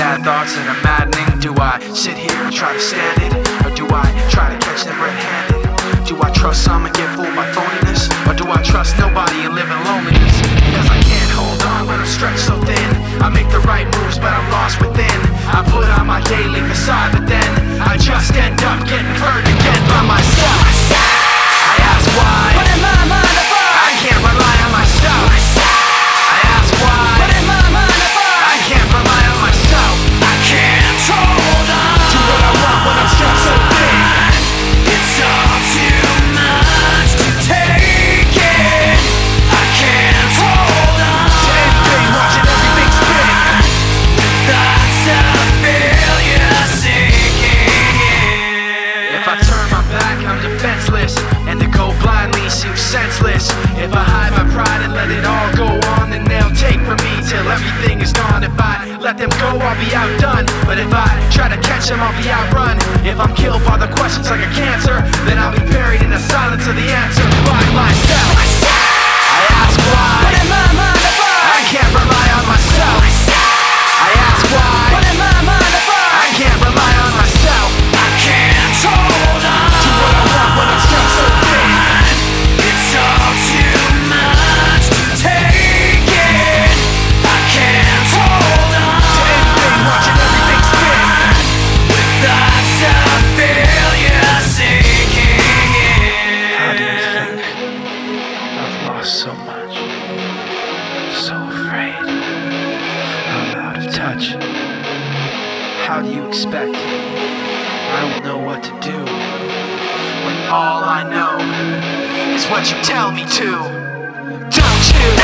sad thoughts that are maddening? Do I sit here and try to stand it? Or do I try to catch them red-handed? Do I trust some and get fooled by phoniness? Or do I trust nobody and live in loneliness? Because I can't hold on when I'm stretched so thin. I make the right moves but I'm lost within. I put on my daily facade but then I just end up getting hurt again by myself. I ask why, but in my mind I can't rely on myself. I ask why, but in my mind I can't rely on myself. I can't hold on Do what I want when I'm stretched so thin. It's all too much to take in. I can't hold on To anything, watching everything spin. Thoughts of failure sinking in. If I turn my back, I'm defenseless, and to go blindly seems senseless. If I hide my pride and let it all go on, then they'll take from me till everything is gone. If I let them go, I'll be outdone. But if I try to catch them, I'll be outrun. If I'm killed by the questions like a cancer, then I'll be buried in the silence of the answer by myself. I ask why, But in my mind I can't rely on myself. I ask why, But in my mind I can't rely on myself. I can't hold on Do what I want when I'm stretched so thin. It's all too much to take in. I can't hold on To anything, watching everything spin. Thoughts of failure sinking in. How do you think I've lost so much? So afraid. I'm out of touch. How do you expect I will know what to do when all I know is what you tell me to? Don't you?